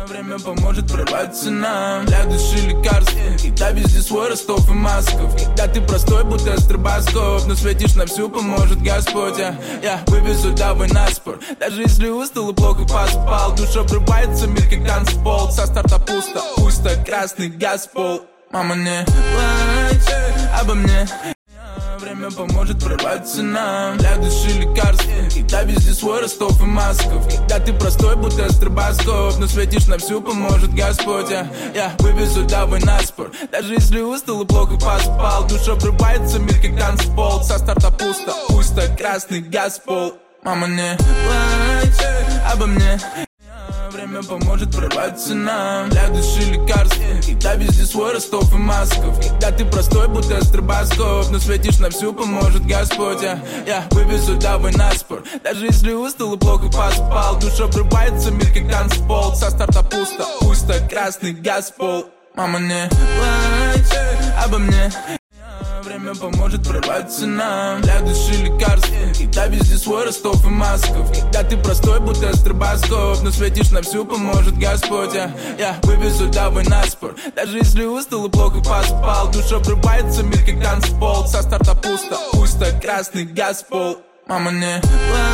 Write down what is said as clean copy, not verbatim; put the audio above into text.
Время поможет прорваться нам для души лекарств. Когда везде свой Ростов и Москов. Когда ты простой, будто стробоскоп, но светишь на всю, поможет Господь. Я вывезу давай на спор. Даже если устал и плохо поспал, душа обрывается, мир как танцпол. Со старта пусто, красный газ пол. Мама, не плачь обо мне. Время поможет прорваться нам для души лекарств. Когда везде свой Ростов и Москов. Когда ты простой, будто стробоскоп, но светишь на всю, поможет Господь. Я вывезу давай на спор. Даже если устал и плохо поспал, душа обрывается, мир как танцпол. Со старта пусто, красный газ пол. Мама, не плачь обо мне. Время поможет прорваться нам для души лекарств. Когда везде свой Ростов и Москов. Когда ты простой, будто стробоскоп, но светишь на всю, поможет Господь. Я вывезу давай на спор. Даже если устал и плохо поспал, душа обрывается, мир как танцпол. Со старта пусто, красный газ пол. Мама, не плачь обо мне. Время поможет прорваться нам для души лекарств. Когда везде свой Ростов и Москов. Когда ты простой, будто стробоскоп, но светишь на всю, поможет Господь. Я вывезу давай на спор. Даже если устал и плохо поспал, душа обрывается, мир как танцпол. Со старта пусто, красный газ пол. Мама, не плачь.